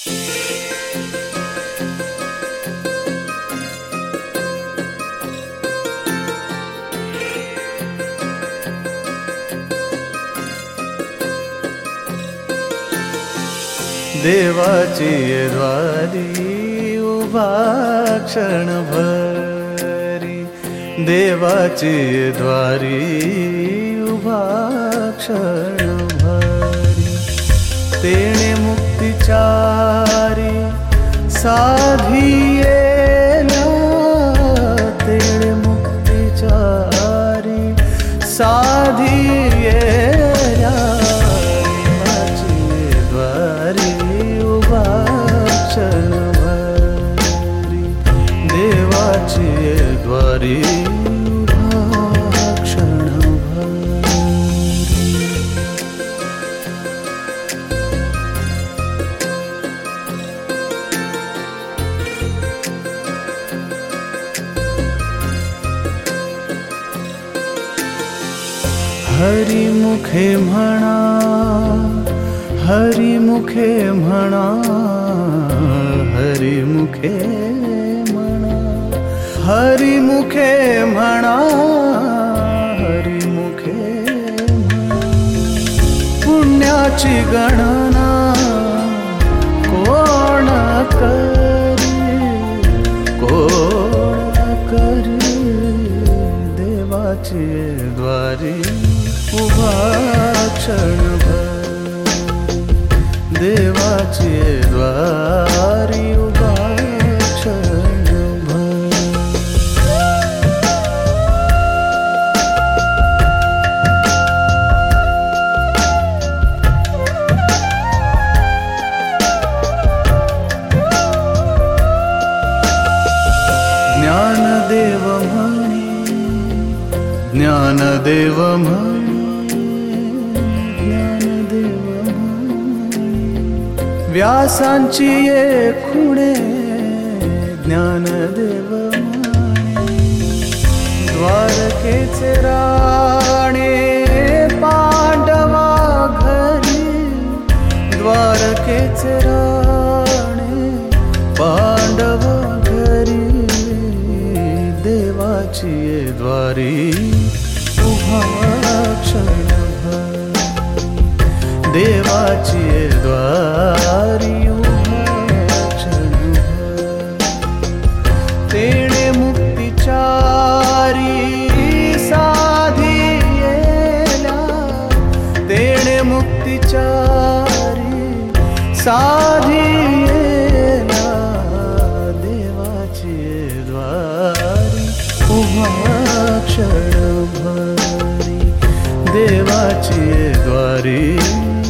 देवाची द्वारी उभा क्षणभरी, देवाची द्वारी उभा क्षणभरी, तेणे मुक्तिचारी साधियेला, तेणे मुक्तिचारी साधियेला, देवाची द्वारी उभा क्षणभरी। हरिमुखे म्हणा, हरिमुखे म्हणा, हरिमुखे म्हणा, हरिमुखे म्हणा, हरिमुखे म्हणा, पुण्याची गणना कोण करी, कोण करी, देवाची द्वारी उभा क्षणभरी, देवाची द्वारी उभा क्षणभरी। ज्ञानदेव म्हणे, ज्ञानदेव म्हणे, ज्ञानदेव म्हणे, व्यासांची ये खुणे, ज्ञानदेव म्हणे, द्वारकेचे राणे पांडवा घरी, द्वारकेचे राणे पांडवा घरी, देवाची द्वारी उभा क्षणभरी, देवाची द्वारी उभा क्षणभरी, तेणे मुक्तिचारी साधियेला, तेणे मुक्तिचारी साधियेला, देवाची द्वारी उभा क्षणभरी, देवाची द्वारी